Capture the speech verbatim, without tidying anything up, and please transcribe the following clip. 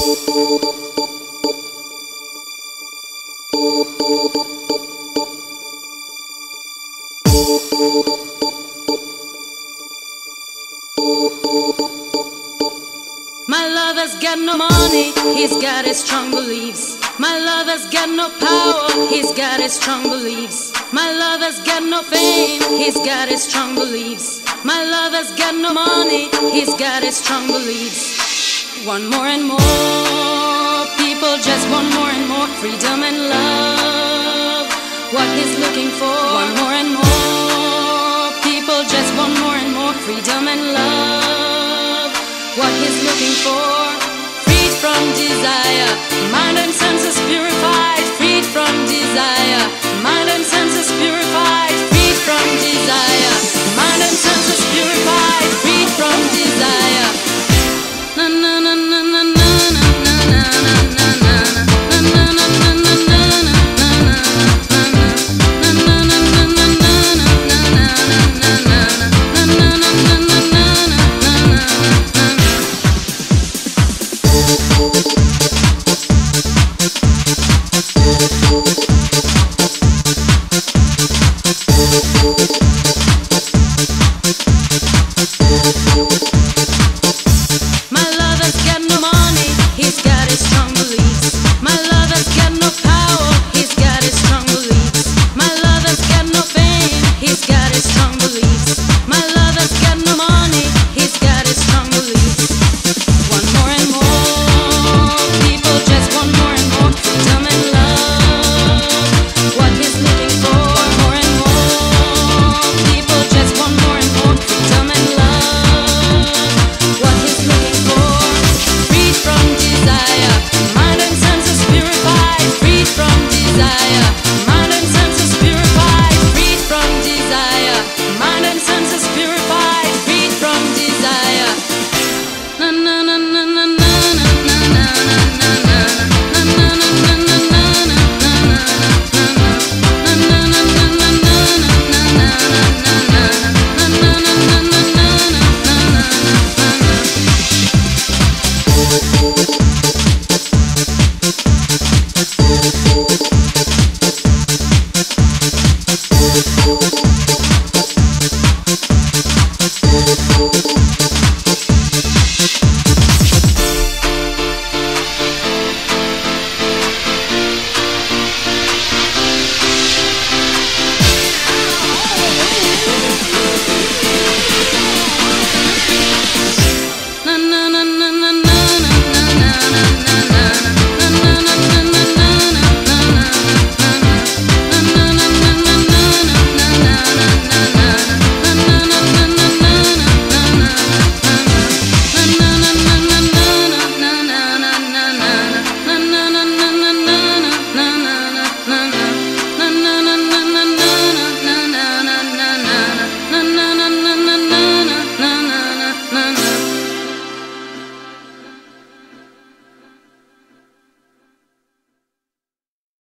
My lover's got no money, he's got his strong beliefs. My lover's got no power, he's got his strong beliefs. My lover's got no fame, he's got his strong beliefs. My lover's got no money, he's got his strong beliefs. Want more and more, people just want more and more freedom and love. What he's looking for, want more and more, people just want more and more freedom and love. What he's looking for, freed from desire, mind and senses purified, freed from desire, mind and senses purified, freed from desire, mind and senses purified, freed from desire. Na na na na na na na na na na na. We'll be right back.